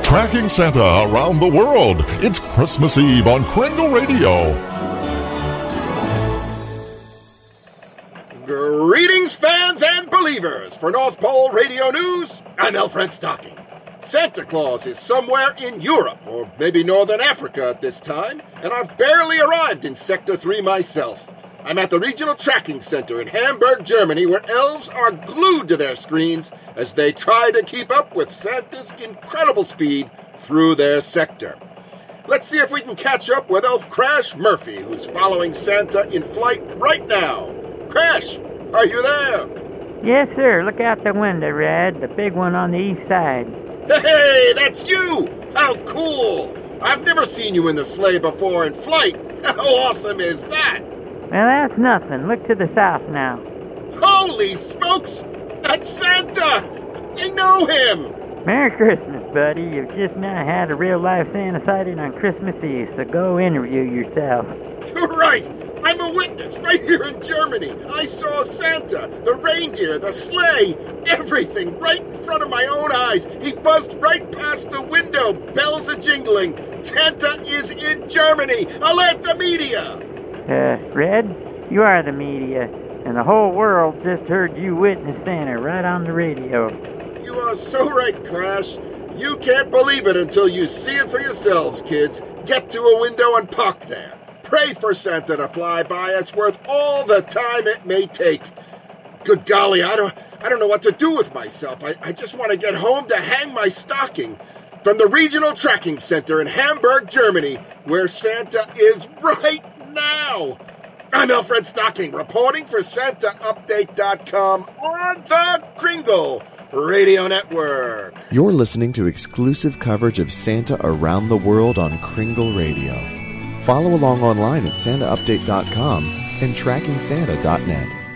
Tracking Santa around the world. It's Christmas Eve on Kringle Radio. Greetings, fans and believers. For North Pole Radio News, I'm Alfred Stocking. Santa Claus is somewhere in Europe, or maybe Northern Africa at this time, and I've barely arrived in Sector 3 myself. I'm at the Regional Tracking Center in Hamburg, Germany, where elves are glued to their screens as they try to keep up with Santa's incredible speed through their sector. Let's see if we can catch up with Elf Crash Murphy, who's following Santa in flight right now. Crash, are you there? Yes, sir. Look out the window, Rad. The big one on the east side. Hey, that's you! How cool! I've never seen you in the sleigh before in flight. How awesome is that? Well, that's nothing. Look to the south now. Holy smokes! That's Santa! I know him! Merry Christmas, buddy. You've just now had a real-life Santa sighting on Christmas Eve, so go interview yourself. You're right! I'm a witness right here in Germany. I saw Santa, the reindeer, the sleigh, everything right in front of my own eyes. He buzzed right past the window, bells a-jingling. Santa is in Germany! Alert the media! Red, you are the media, and the whole world just heard you witness Santa right on the radio. You are so right, Crash. You can't believe it until you see it for yourselves, kids. Get to a window and park there. Pray for Santa to fly by. It's worth all the time it may take. Good golly, I don't know what to do with myself. I just want to get home to hang my stocking. From the Regional Tracking Center in Hamburg, Germany, where Santa is right now. I'm Alfred Stocking, reporting for SantaUpdate.com on the Kringle Radio Network. You're listening to exclusive coverage of Santa around the world on Kringle Radio. Follow along online at SantaUpdate.com and TrackingSanta.net.